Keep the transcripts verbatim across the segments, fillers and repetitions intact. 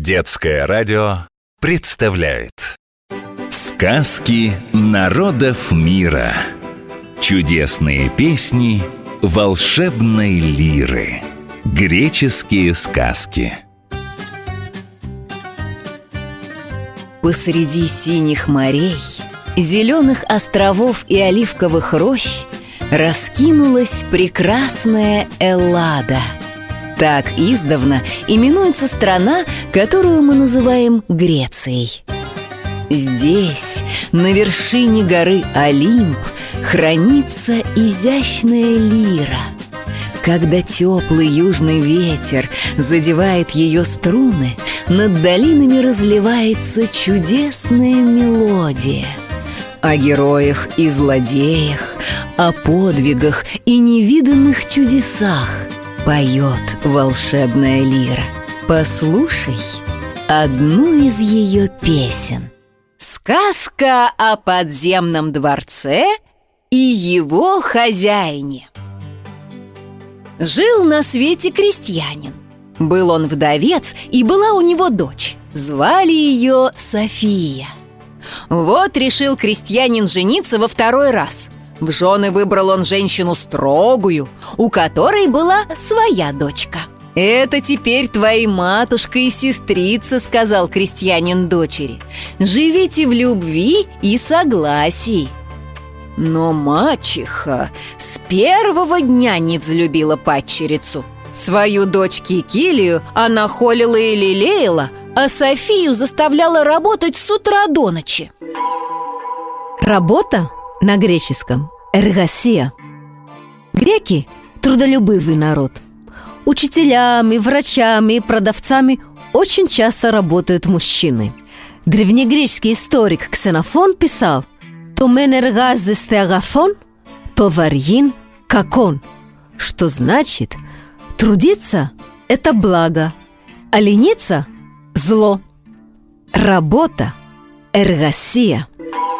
Детское радио представляет сказки народов мира. Чудесные песни волшебной лиры. Греческие сказки. Посреди синих морей, зеленых островов и оливковых рощ раскинулась прекрасная Эллада. Так издавна именуется страна, которую мы называем Грецией. Здесь, на вершине горы Олимп, хранится изящная лира. Когда теплый южный ветер задевает ее струны, над долинами разливается чудесная мелодия. О героях и злодеях, о подвигах и невиданных чудесах поет волшебная лира. Послушай одну из ее песен. Сказка о подземном дворце и его хозяине. Жил на свете крестьянин. Был он вдовец, и была у него дочь. Звали ее София. Вот решил крестьянин жениться во второй раз. В жены выбрал он женщину строгую, у которой была своя дочка. «Это теперь твои матушка и сестрица», — сказал крестьянин дочери. «Живите в любви и согласии». Но мачеха с первого дня не взлюбила падчерицу. Свою дочь Кикилию она холила и лелеяла, а Софию заставляла работать с утра до ночи. Работа на греческом «эргасия». Греки – трудолюбивый народ. Учителями, врачами и продавцами очень часто работают мужчины. Древнегреческий историк Ксенофон писал: «То мен эргазис те агафон, то варьин какон», что значит «трудиться – это благо, а лениться – зло». Работа – эргасия.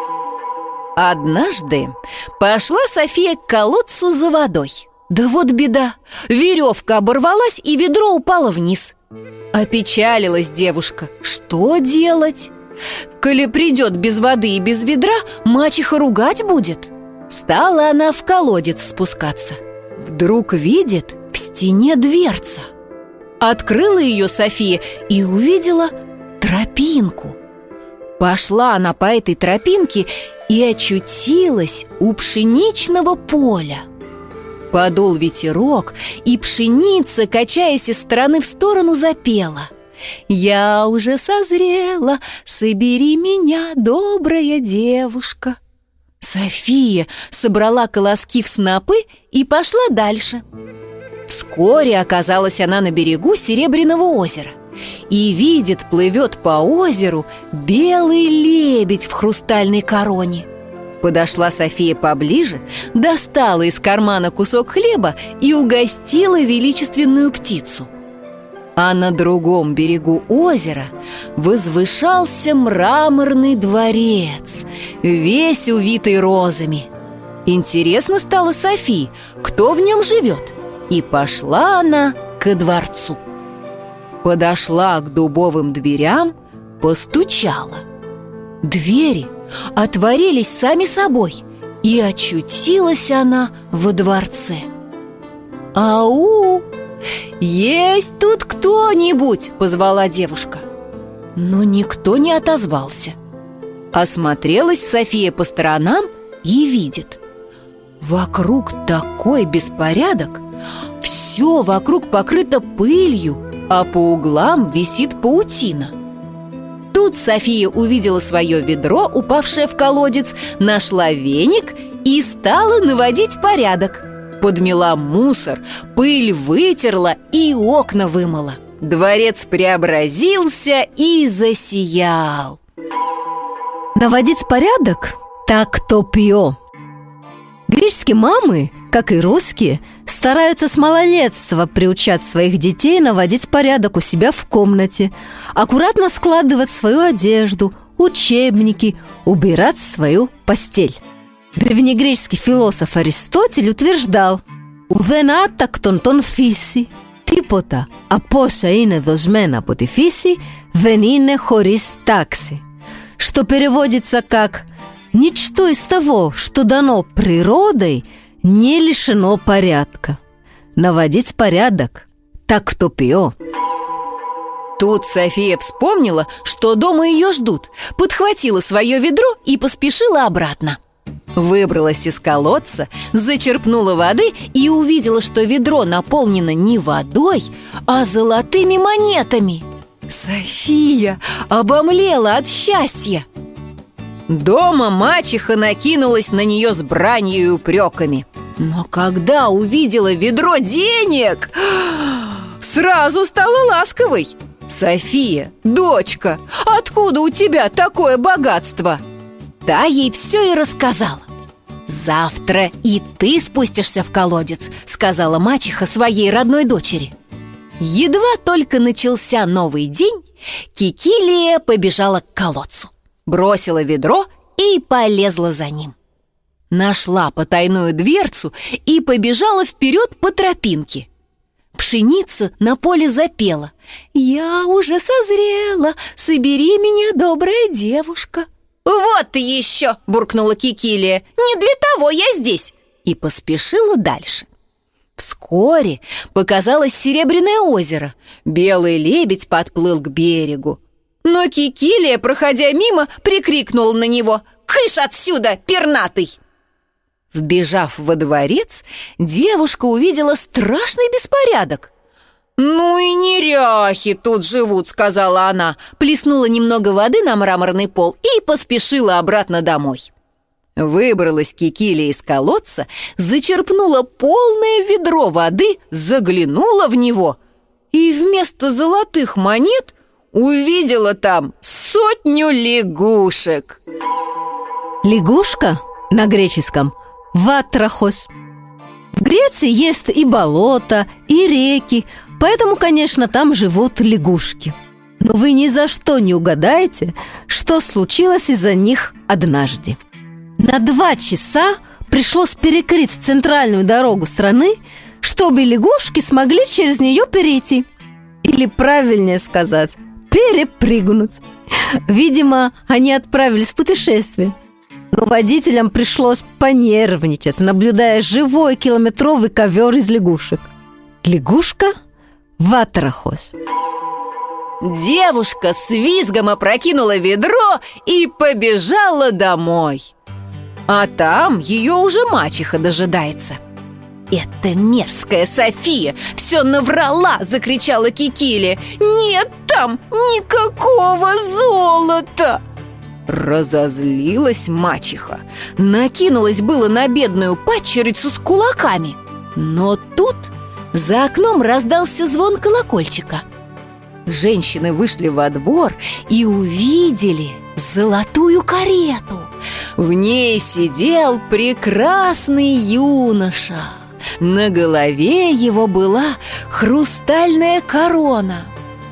Однажды пошла София к колодцу за водой. Да вот беда, веревка оборвалась, и ведро упало вниз. Опечалилась девушка. Что делать? Коли придет без воды и без ведра, мачеха ругать будет. Стала она в колодец спускаться. Вдруг видит в стене дверца. Открыла ее София и увидела тропинку. Пошла она по этой тропинке и очутилась у пшеничного поля. Подул ветерок, и пшеница, качаясь из стороны в сторону, запела: «Я уже созрела, собери меня, добрая девушка». София собрала колоски в снопы и пошла дальше. Вскоре оказалась она на берегу Серебряного озера и видит, плывет по озеру белый лебедь в хрустальной короне. Подошла София поближе, достала из кармана кусок хлеба и угостила величественную птицу. А на другом берегу озера возвышался мраморный дворец, весь увитый розами. Интересно стало Софии, кто в нем живет, и пошла она ко дворцу. Подошла к дубовым дверям, постучала. Двери отворились сами собой, и очутилась она во дворце. «Ау! Есть тут кто-нибудь?» — позвала девушка. Но никто не отозвался. Осмотрелась София по сторонам и видит: вокруг такой беспорядок, все вокруг покрыто пылью, а по углам висит паутина. Тут София увидела свое ведро, упавшее в колодец, нашла веник и стала наводить порядок. Подмела мусор, пыль вытерла и окна вымыла. Дворец преобразился и засиял. Наводить порядок – так топио. Греческие мамы, как и русские, стараются с малолетства приучать своих детей наводить порядок у себя в комнате, аккуратно складывать свою одежду, учебники, убирать свою постель. Древнегреческий философ Аристотель утверждал: «Ουδεν άτακτον τον φύσει, Τίποτα από όσα είναι δοσμένα από τη φύση δεν είναι хωρίς τάξη, что переводится как «Ничто из того, что дано природой, не лишено порядка». Наводить порядок – так то пио. Тут София вспомнила, что дома ее ждут, подхватила свое ведро и поспешила обратно. Выбралась из колодца, зачерпнула воды и увидела, что ведро наполнено не водой, а золотыми монетами. София обомлела от счастья. Дома мачеха накинулась на нее с бранью и упреками. Но когда увидела ведро денег, сразу стала ласковой. «София, дочка, откуда у тебя такое богатство?» Та ей все и рассказала. «Завтра и ты спустишься в колодец», — сказала мачеха своей родной дочери. Едва только начался новый день, Кикилия побежала к колодцу, бросила ведро и полезла за ним. Нашла потайную дверцу и побежала вперед по тропинке. Пшеница на поле запела: «Я уже созрела, собери меня, добрая девушка». «Вот ты еще!» – буркнула Кикилия. «Не для того я здесь!» И поспешила дальше. Вскоре показалось Серебряное озеро. Белый лебедь подплыл к берегу. Но Кикилия, проходя мимо, прикрикнула на него: «Кыш отсюда, пернатый!» Вбежав во дворец, девушка увидела страшный беспорядок. «Ну и неряхи тут живут», — сказала она, плеснула немного воды на мраморный пол и поспешила обратно домой. Выбралась Кикилия из колодца, зачерпнула полное ведро воды, заглянула в него и вместо золотых монет увидела там сотню лягушек. Лягушка на греческом «ватрахос». В Греции есть и болота, и реки, поэтому, конечно, там живут лягушки. Но вы ни за что не угадаете, что случилось из-за них однажды. На два часа пришлось перекрыть центральную дорогу страны, чтобы лягушки смогли через нее перейти. Или, правильнее сказать, перепрыгнуть. Видимо, они отправились в путешествие. Но водителям пришлось понервничать, наблюдая живой километровый ковер из лягушек. Лягушка ватрахос. Девушка с визгом опрокинула ведро и побежала домой. А там ее уже мачеха дожидается. «Это мерзкая София все наврала!» – закричала Кикилия. «Нет там никакого золота!» Разозлилась мачеха, накинулась было на бедную падчерицу с кулаками. Но тут за окном раздался звон колокольчика. Женщины вышли во двор и увидели золотую карету. В ней сидел прекрасный юноша. На голове его была хрустальная корона.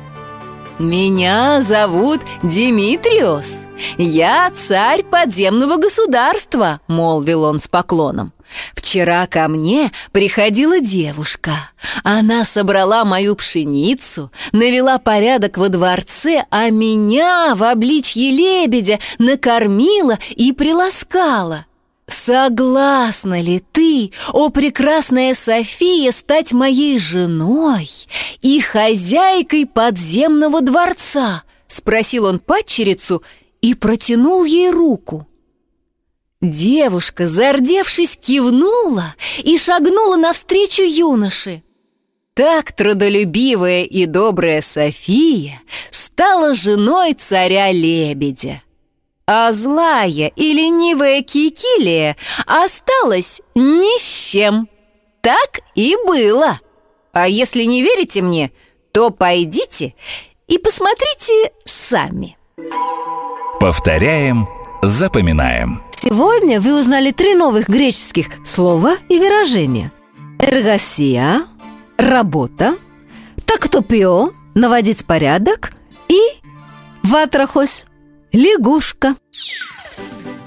«Меня зовут Димитриос. Я царь подземного государства», — молвил он с поклоном. «Вчера ко мне приходила девушка. Она собрала мою пшеницу, навела порядок во дворце, а меня в обличье лебедя накормила и приласкала. Согласна ли ты, о прекрасная София, стать моей женой и хозяйкой подземного дворца?» — спросил он падчерицу и протянул ей руку. Девушка, зардевшись, кивнула и шагнула навстречу юноше. Так трудолюбивая и добрая София стала женой царя-лебедя. А злая и ленивая Кикилия осталась ни с чем. Так и было. А если не верите мне, то пойдите и посмотрите сами. Повторяем, запоминаем. Сегодня вы узнали три новых греческих слова и выражения. Эргасия – работа, тактопио – наводить порядок и ватрахос – лягушка.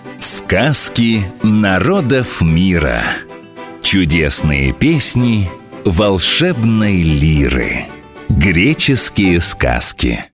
Сказки народов мира. Чудесные песни волшебной лиры. Греческие сказки.